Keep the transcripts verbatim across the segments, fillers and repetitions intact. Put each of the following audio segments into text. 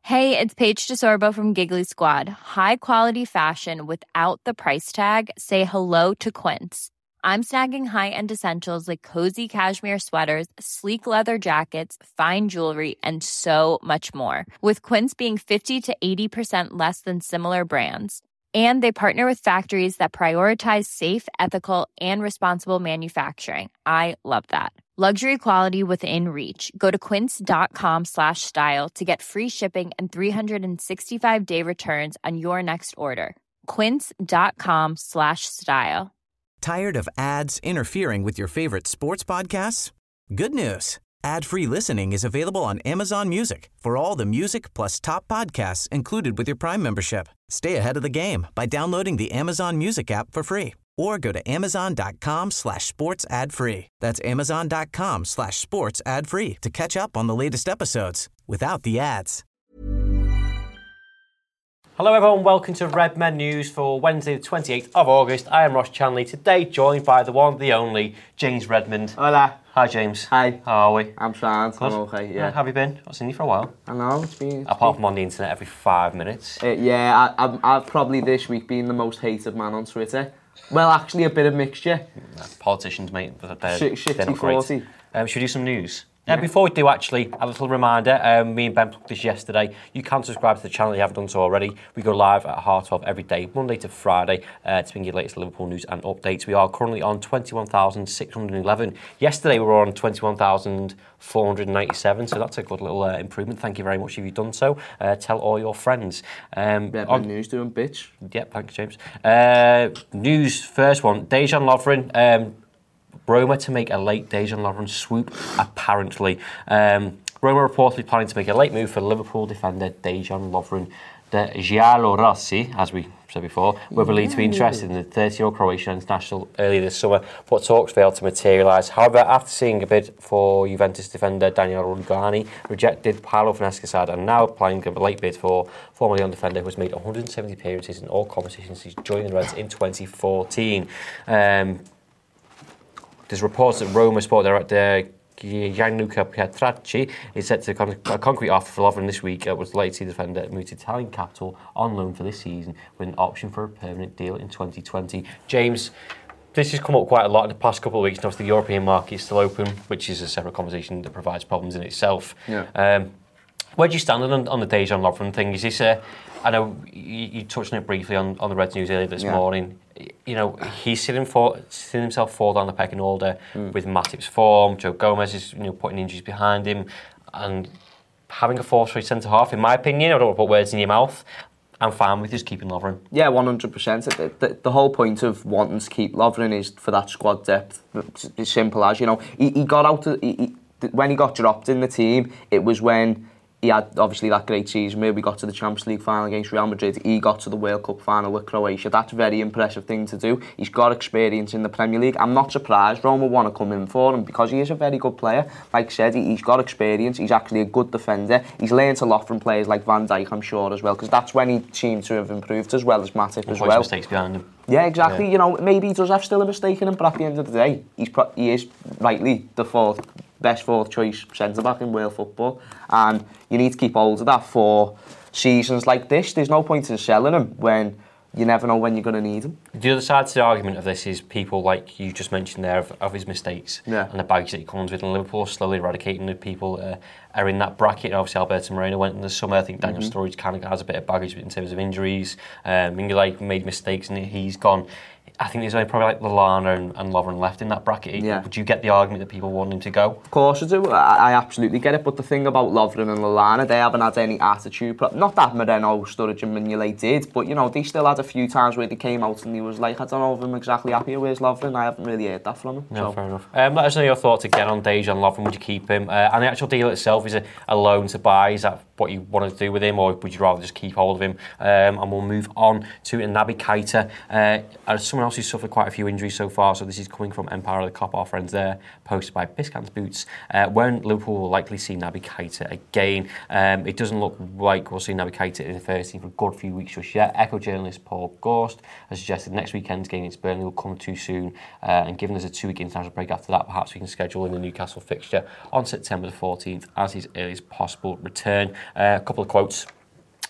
Hey, it's Paige DeSorbo from Giggly Squad. High quality fashion without the price tag. Say hello to Quince. I'm snagging high-end essentials like cozy cashmere sweaters, sleek leather jackets, fine jewelry, and so much more. With Quince being fifty to eighty percent less than similar brands. And they partner with factories that prioritize safe, ethical, and responsible manufacturing. I love that. Luxury quality within reach. Go to quince.com slash style to get free shipping and three sixty-five day returns on your next order. Quince.com slash style. Tired of ads interfering with your favorite sports podcasts? Good news. Ad-free listening is available on Amazon Music for all the music plus top podcasts included with your Prime membership. Stay ahead of the game by downloading the Amazon Music app for free or go to amazon.com slash sports ad free. That's amazon.com slash sports ad free to catch up on the latest episodes without the ads. Hello everyone, welcome to Redmen News for Wednesday the twenty-eighth of August. I am Ross Chanley, today joined by the one, the only, James Redmond. Hola. Hi James. Hi. How are we? I'm fine, Good. I'm okay, yeah. How have you been? I've seen you for a while. I know, it's been... It's Apart been... from on the internet every five minutes. Uh, yeah, I, I've, I've probably this week been the most hated man on Twitter. Well, actually a bit of mixture. Yeah, politicians, mate, they're, Sh- they're not great. forty. Um, should we do some news? Yeah. Uh, before we do, actually, a little reminder, um, me and Ben took this yesterday. You can subscribe to the channel if you haven't done so already. We go live at half twelve every day, Monday to Friday, uh, to bring you the latest Liverpool news and updates. We are currently on twenty-one thousand six hundred eleven. Yesterday we were on twenty-one thousand four hundred ninety-seven, so that's a good little uh, improvement. Thank you very much if you've done so. Uh, tell all your friends. Um, Redmen on... News doing bitch. Yep, thanks, James. Uh, news, first one. Dejan Lovren. Um, Roma to make a late Dejan Lovren swoop, apparently. Um, Roma reportedly planning to make a late move for Liverpool defender Dejan Lovren. The Giallorossi, as we said before, were believed to be interested in the thirty-year-old Croatian international earlier this summer, but talks failed to materialise. However, after seeing a bid for Juventus defender Daniel Rugani, rejected Paolo Finesca side, and now applying a late bid for former Lyon defender who has made one hundred seventy appearances in all competitions since joining the Reds in twenty fourteen. Um, There's reports that Roma sport director Gianluca Pietracci is set to con- a concrete offer for Lovren this week. It was the latest defender moved to Italian capital on loan for this season with an option for a permanent deal in twenty twenty. James, this has come up quite a lot in the past couple of weeks. And obviously, the European market is still open, which is a separate conversation that provides problems in itself. Yeah. Um, where do you stand on, on the Dejan Lovren thing? Is this a... I know you, you touched on it briefly on, on the Reds News earlier this yeah. morning. You know, he's sitting, for, sitting himself fall down the pecking order mm. with Matip's form. Joe Gomez is, you know, putting injuries behind him, and having a fourth-choice centre half. In my opinion, I don't want to put words in your mouth. I'm fine with just keeping Lovren. Yeah, one hundred percent. The, the, the whole point of wanting to keep Lovren is for that squad depth. It's as simple as, you know, he, he got out of, he, he, when he got dropped in the team. It was when he had obviously that great season where we got to the Champions League final against Real Madrid. He got to the World Cup final with Croatia. That's a very impressive thing to do. He's got experience in the Premier League. I'm not surprised Roma want to come in for him because he is a very good player. Like I said, he's got experience. He's actually a good defender. He's learned a lot from players like Van Dijk, I'm sure, as well, because that's when he seemed to have improved, as well as Matip as well. Mistakes behind him. Yeah, exactly. Yeah. You know, maybe he does have still a mistake in him, but at the end of the day, he's pro- he is rightly the fourth best fourth choice centre back in world football, and you need to keep hold of that for seasons like this. There's no point in selling him when you never know when you're going to need him. The other side to the argument of this is people like you just mentioned there of, of his mistakes yeah. and the baggage that he comes with, and Liverpool slowly eradicating the people uh, are in that bracket. Obviously, Alberto Moreno went in the summer. I think Daniel mm-hmm. Sturridge kind of has a bit of baggage in terms of injuries. Um, Mignolet made mistakes and he's gone. I think there's only probably like Lallana and, and Lovren left in that bracket. Yeah. Would you get the argument that people want him to go? Of course I do. I, I absolutely get it. But the thing about Lovren and Lallana, they haven't had any attitude. Pro- Not that Moreno, Sturridge and Mignolet did, but you know, they still had a few times where they came out and he was like, I don't know if I'm exactly happy with Lovren. I haven't really heard that from him. No, so. fair enough. Um, let us know your thoughts again on Dejan Lovren. Would you keep him? Uh, and the actual deal itself, is a, a loan to buy. Is that what you want to do with him, or would you rather just keep hold of him? Um, and we'll move on to Naby Keita. Uh, as someone else who's suffered quite a few injuries so far, so this is coming from Empire of the Cop, our friends there, posted by Biscant's Boots. Uh, when Liverpool will likely see Naby Keita again. Um, it doesn't look like we'll see Naby Keita in the first team for a good few weeks just yet. Echo journalist Paul Gorst has suggested next weekend's game against Burnley will come too soon, uh, and given there's a two-week international break after that, perhaps we can schedule in the Newcastle fixture on September the fourteenth as his earliest possible return. Uh, a couple of quotes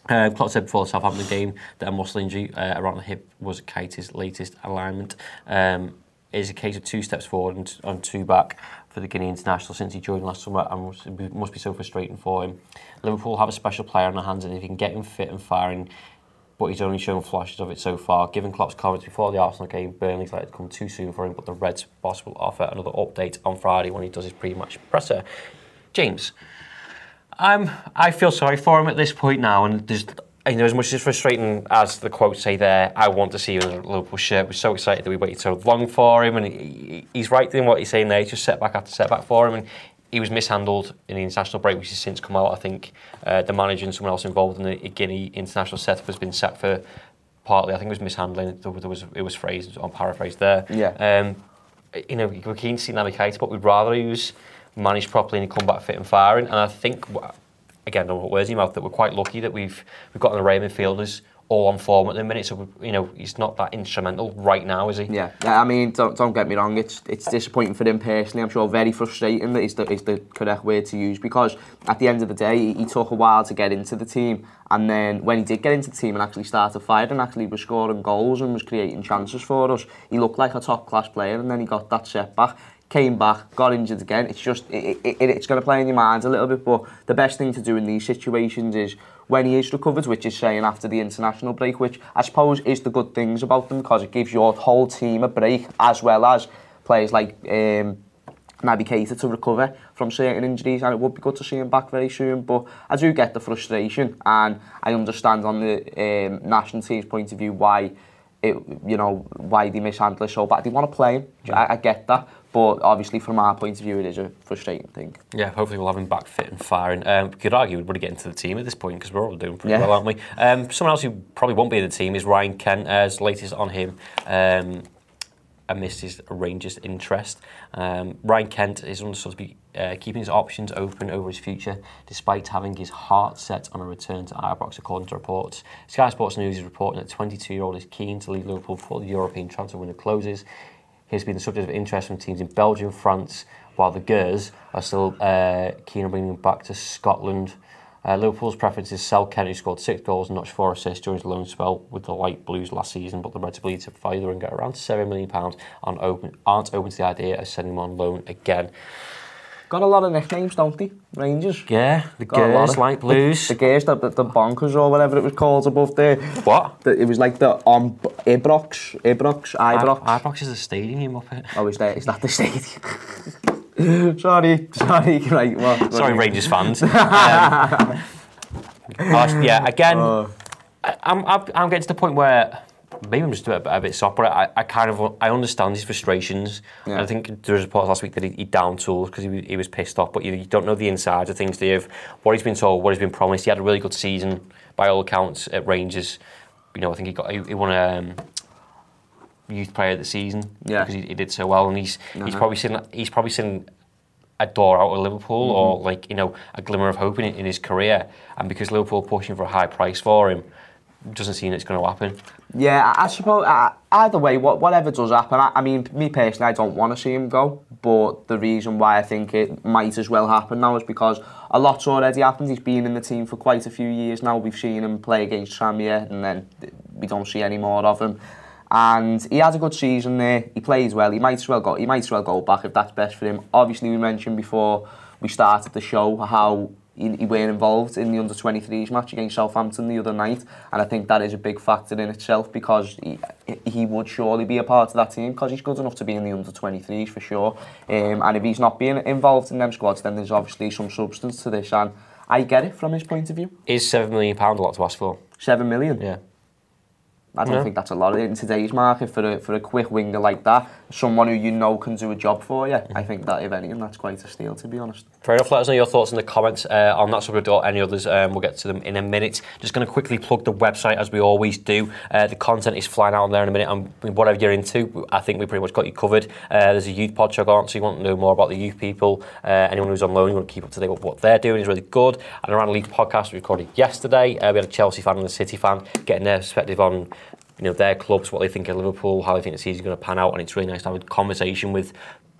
Uh, Klopp said before the Southampton game that a muscle injury uh, around the hip was Keita's latest alignment. Um, it is a case of two steps forward and, and two back for the Guinea international since he joined last summer, and must, it must be so frustrating for him. Liverpool have a special player on their hands, and if you can get him fit and firing, but he's only shown flashes of it so far. Given Klopp's comments before the Arsenal game, Burnley's likely to come too soon for him, but the Reds' boss will offer another update on Friday when he does his pre-match presser. James, I'm, I feel sorry for him at this point now, and there's, you know, as much as frustrating as the quotes say there, I want to see him in a Liverpool shirt. We're so excited that we waited so long for him, and he, he's right in what he's saying there. It's just setback after setback for him, and he was mishandled in the international break, which has since come out. I think uh, the manager and someone else involved in the Guinea international setup has been sacked for partly, I think it was mishandling. There was, it was phrased, on paraphrased there. Yeah. Um, you know, we're keen to see Naby Keita, but we'd rather he was managed properly and come back fit and firing. And I think, again, I don't put words in your mouth, that we're quite lucky that we've we've got an array of midfielders all on form at the minute. So, you know, he's not that instrumental right now, is he? Yeah, I mean, don't, don't get me wrong, it's it's disappointing for him personally. I'm sure very frustrating, that is the, is the correct word to use, because at the end of the day, he, he took a while to get into the team, and then when he did get into the team and actually started firing and actually was scoring goals and was creating chances for us, he looked like a top-class player, and then he got that setback. Came back, got injured again. It's just, it, it, it's going to play in your mind a little bit, but the best thing to do in these situations is when he is recovered, which is saying after the international break, which I suppose is the good things about them, because it gives your whole team a break, as well as players like um, Naby Keita to recover from certain injuries, and it would be good to see him back very soon. But I do get the frustration, and I understand on the um, national team's point of view why it, you know, why they mishandle it so bad. They want to play him. Yeah. I, I get that. But obviously, from our point of view, it is a frustrating thing. Yeah, hopefully we'll have him back fit and firing. Um, we could argue we'd want to get into the team at this point, because we're all doing pretty yeah. well, aren't we? Um, someone else who probably won't be in the team is Ryan Kent. Uh, his latest on him, um, amidst his Rangers interest. Um, Ryan Kent is understood to be uh, keeping his options open over his future, despite having his heart set on a return to Ibrox, according to reports. Sky Sports News is reporting that the twenty-two-year-old is keen to leave Liverpool before the European transfer window closes. He's been the subject of interest from teams in Belgium, France, while the Gers are still uh, keen on bringing him back to Scotland. Uh, Liverpool's preference is sell Kent, who scored six goals and notched four assists during his loan spell with the Light Blues last season, but the Reds believe to value and get around seven million pounds on open, aren't open to the idea of sending him on loan again. Got a lot of nicknames, don't they? Rangers. Yeah, the Gers, Light Blues. The, the Gers, the, the bonkers or whatever it was called above there. What? The, it was like the um, Ibrox, Ibrox, Ibrox. I, Ibrox is the stadium up it. Oh, is that, is that the stadium? sorry, sorry. Right, what, what sorry, Rangers fans. um, yeah, again, uh, I, I'm, I'm getting to the point where maybe I'm just a bit, a bit soft, but I, I kind of I understand his frustrations. Yeah. I think there was reports last week that he, he down tools because he, he was pissed off, but you, you don't know the insides of things, do you? What he's been told, what he's been promised. He had a really good season by all accounts at Rangers. You know, I think he got he, he won a um, youth player of the season yeah. because he, he did so well, and he's uh-huh. he's probably seen he's probably seen a door out of Liverpool, mm-hmm. or like you know a glimmer of hope in, in his career, and because Liverpool are pushing for a high price for him, doesn't seem it's going to happen. Yeah, I suppose uh, either way, what, whatever does happen, I, I mean, me personally, I don't want to see him go, but the reason why I think it might as well happen now is because a lot's already happened. He's been in the team for quite a few years now. We've seen him play against Tranmere, and then we don't see any more of him. And he had a good season there. He plays well. He might as well go. He might as well go back if that's best for him. Obviously, we mentioned before we started the show how he, he weren't involved in the under twenty-threes match against Southampton the other night, and I think that is a big factor in itself because he, he would surely be a part of that team because he's good enough to be in the under twenty-threes for sure. Um, and if he's not being involved in them squads, then there's obviously some substance to this, and I get it from his point of view. Is seven million pounds a lot to ask for? Seven million? Yeah. I don't no. think that's a lot in today's market for a for a quick winger like that. Someone who you know can do a job for you. Mm-hmm. I think that if anything, that's quite a steal, to be honest. Fair enough. Let us know your thoughts in the comments uh, on that subject or any others. Um, we'll get to them in a minute. Just going to quickly plug the website as we always do. Uh, the content is flying out there in a minute. And whatever you're into, I think we pretty much got you covered. Uh, there's a youth pod show on, so you want to know more about the youth people. Uh, anyone who's on loan, you want to keep up to date with what they're doing is really good. And around the Leeds podcast we recorded yesterday, uh, we had a Chelsea fan and a City fan getting their perspective on you know, their clubs, what they think of Liverpool, how they think the season's going to pan out, and it's really nice to have a conversation with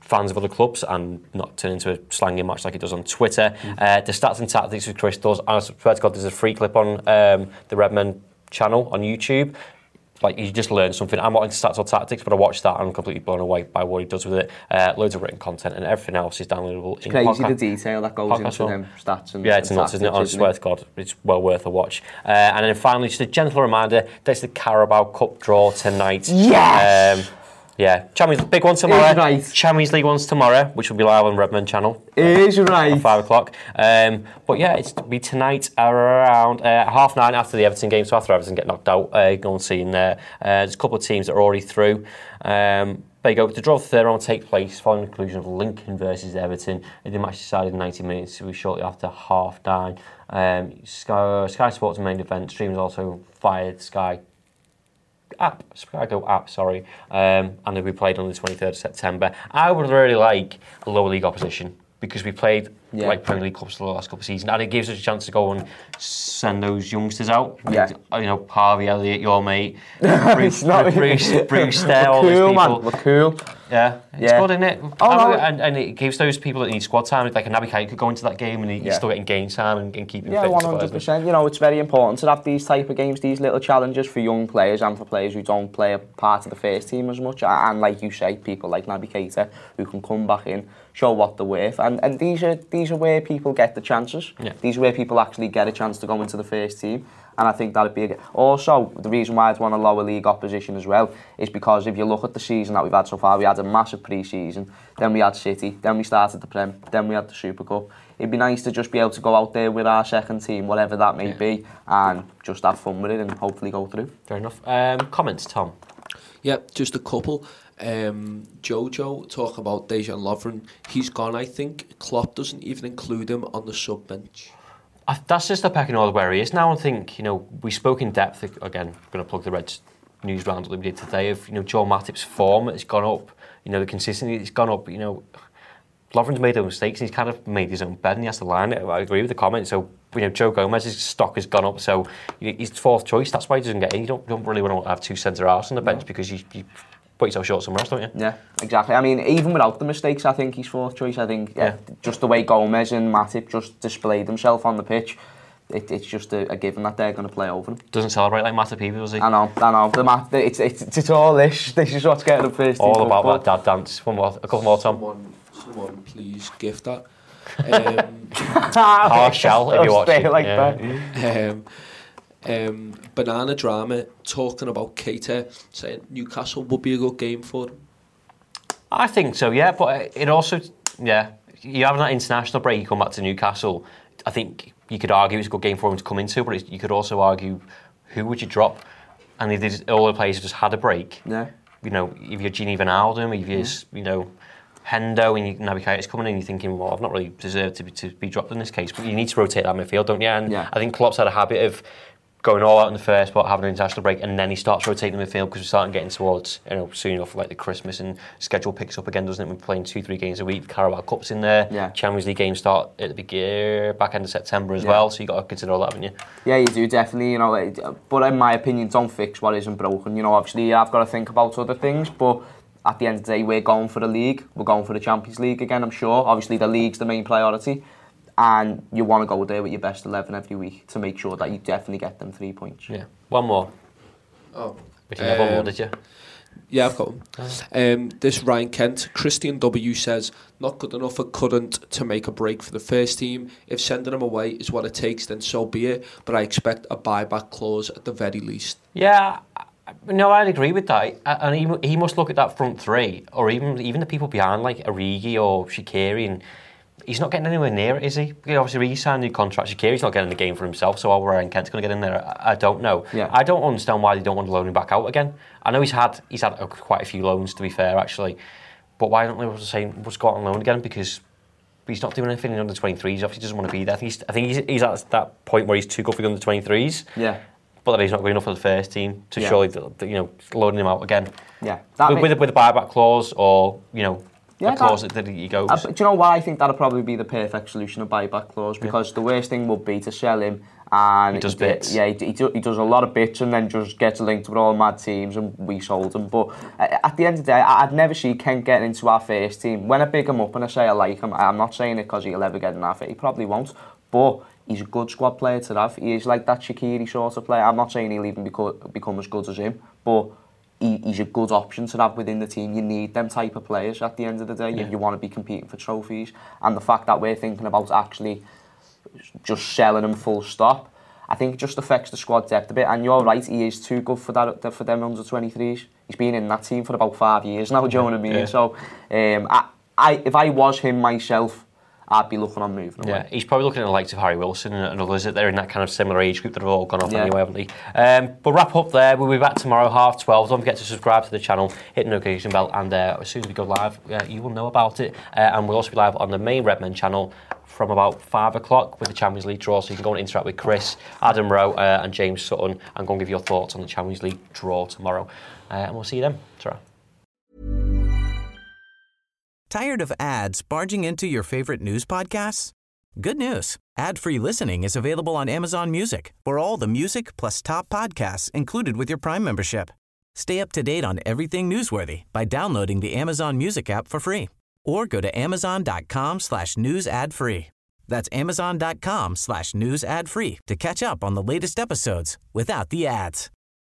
fans of other clubs and not turn into a slanging match like it does on Twitter. Mm. Uh, the stats and tactics with Chris does. I swear to God, there's a free clip on um, the Redmen channel on YouTube. Like, you just learn something. I'm not into stats or tactics, but I watched that and I'm completely blown away by what he does with it. Uh, loads of written content and everything else is downloadable. It's crazy podcast, the detail that goes into them stats and yeah, it's and nuts, isn't it? I swear to God, it's well worth a watch. Uh, and then finally, just a gentle reminder, there's the Carabao Cup draw tonight. Yes! Um, Yeah, Champions big one tomorrow. Right. Champions League one's tomorrow, which will be live on Redmen channel. Is right. At five o'clock. Um, but yeah, it's to be tonight around uh, half nine after the Everton game. So after Everton get knocked out, uh, go and see in there. Uh, there's a couple of teams that are already through. Um, there you go. The draw for the third round will take place following the conclusion of Lincoln versus Everton. The match decided in ninety minutes, so shortly after half nine. Um, Sky, Sky Sports main event streams also fired Sky. app, Sky Go app, sorry, um, and they'll be played on the twenty-third of September. I would really like a lower league opposition because we played yeah. like Premier League clubs for the last couple of seasons, and it gives us a chance to go and send those youngsters out. Yeah, you know, Harvey Elliott, your mate, Bruce, Bruce, Bruce, Bruce Dale, all those cool, people. Man. We're cool. Yeah, it's yeah. good, isn't it? Oh, no. and, and it gives those people that need squad time, like a Naby Keita could go into that game and he's yeah. still getting game time and, and keeping yeah, fit. Yeah, one hundred percent. You know, it's very important to have these type of games, these little challenges for young players and for players who don't play a part of the first team as much. And like you say, people like Naby Keita who can come back in, show what they're worth. And, and these are these are where people get the chances. Yeah. These are where people actually get a chance to go into the first team. And I think that'd be a... Also, the reason why I'd want a lower league opposition as well is because if you look at the season that we've had so far, we had a massive pre-season, then we had City, then we started the Prem, then we had the Super Cup. It'd be nice to just be able to go out there with our second team, whatever that may yeah. be, and just have fun with it and hopefully go through. Fair enough. Um, comments, Tom? Yeah, just a couple. Um, Jojo talking about Dejan Lovren. He's gone, I think. Klopp doesn't even include him on the sub bench. I, that's just the pecking order where he is now. I think, you know, we spoke in depth, again, I'm going to plug the Reds news roundup that we did today, of, you know, Joel Matip's form has gone up, you know, the consistency has gone up, you know, Lovren's made those mistakes and he's kind of made his own bed and he has to line it. I agree with the comment. So, you know, Joe Gomez's stock has gone up, so he's fourth choice. That's why he doesn't get in. You don't, don't really want to have two centre-halves on the bench no. because you, you put yourself short somewhere else, don't you? Yeah, exactly. I mean, even without the mistakes, I think he's fourth choice. I think yeah, yeah. just the way Gomez and Matip just displayed themselves on the pitch, it, it's just a, a given that they're going to play over him. Doesn't celebrate like Matip either, does he? I know, I know. The mat, it's, it's, it's all this. This is what's getting the first all team. All about that dad dance. One more, a couple more, Tom. Someone, someone please gift that. Um, oh, shall, if you watch it. Like yeah. that. Um, um, Banana Drama talking about Keita, saying Newcastle would be a good game for him. I think so, yeah, but it also, yeah, you have that international break, you come back to Newcastle, I think you could argue it's a good game for him to come into, but it's, you could also argue, who would you drop? And if there's, all the players have just had a break, yeah. you know, if you're Gini Wijnaldum, if you're, yeah. you know, Hendo and you, Naby Keita's coming in, you're thinking, well, I've not really deserved to be, to be dropped in this case, but you need to rotate that midfield, don't you? And yeah. I think Klopp's had a habit of going all out in the first spot, having an international break, and then he starts rotating the midfield because we're starting getting towards, you know, soon enough like the Christmas and schedule picks up again, doesn't it? We're playing two, three games a week. The Carabao Cup's in there. Yeah. Champions League games start at the beginning, back end of September as yeah. well. So you got to consider all that, haven't you? Yeah, you do definitely. You know, but in my opinion, don't fix what isn't broken. You know, obviously I've got to think about other things, but at the end of the day, we're going for the league. We're going for the Champions League again. I'm sure. Obviously, the league's the main priority. And you want to go there with your best eleven every week to make sure that you definitely get them three points. Yeah. One more. Oh. If you have um, one more, did you? Yeah, I've got one. Oh. Um, this Ryan Kent, Christian W says, not good enough at current to make a break for the first team. If sending him away is what it takes, then so be it. But I expect a buyback clause at the very least. Yeah, no, I'd agree with that. And he, he must look at that front three, or even even the people behind, like Origi or Shaqiri, and he's not getting anywhere near it, is he? He obviously re-signed the contract. Shaqiri's not getting the game for himself, so how Ryan Kent's going to get in there, I, I don't know. Yeah. I don't understand why they don't want to loan him back out again. I know he's had he's had a, quite a few loans, to be fair, actually. But why don't they want to say, let's go out on loan again? Because he's not doing anything in under twenty-threes. He obviously doesn't want to be there. I think he's, I think he's, he's at that point where he's too good for the under twenty-threes. Yeah. But that he's not good enough for the first team to yeah. surely, you know, loading him out again. Yeah. With, with, a, with a buyback clause or, you know, Yeah, a clause that, that, that he goes. Uh, do you know why I think that'll probably be the perfect solution, a buyback clause? Because yeah. the worst thing would be to sell him And he does he, bits. Yeah, he, he, do, he does a lot of bits and then just gets linked with all mad teams and we sold him. But at the end of the day, I'd never see Kent getting into our first team. When I pick him up and I say I like him, I'm not saying it because he'll ever get in our first. He probably won't. But he's a good squad player to have. He is like that Shaqiri sort of player. I'm not saying he'll even become, become as good as him, but he, he's a good option to have within the team. You need them type of players at the end of the day yeah. if you want to be competing for trophies. And the fact that we're thinking about actually just selling him full stop, I think it just affects the squad depth a bit. And you're right, he is too good for that for them under twenty-threes. He's been in that team for about five years now, do you know what I mean? Yeah. So um, I, I, if I was him myself, I'd be looking on moving away. Yeah, he's probably looking at the likes of Harry Wilson and others that they're in that kind of similar age group that have all gone off yeah. anyway, haven't they? Um, but wrap up there. We'll be back tomorrow, half twelve. Don't forget to subscribe to the channel, hit the notification bell, and uh, as soon as we go live, uh, you will know about it. Uh, and we'll also be live on the main Redmen channel from about five o'clock with the Champions League draw, so you can go and interact with Chris, Adam Rowe, uh, and James Sutton, and go and give your thoughts on the Champions League draw tomorrow. Uh, and we'll see you then. Ta-ra. Tired of ads barging into your favorite news podcasts? Good news. Ad-free listening is available on Amazon Music for all the music plus top podcasts included with your Prime membership. Stay up to date on everything newsworthy by downloading the Amazon Music app for free or go to amazon.com slash news ad free. That's amazon.com slash news ad free to catch up on the latest episodes without the ads.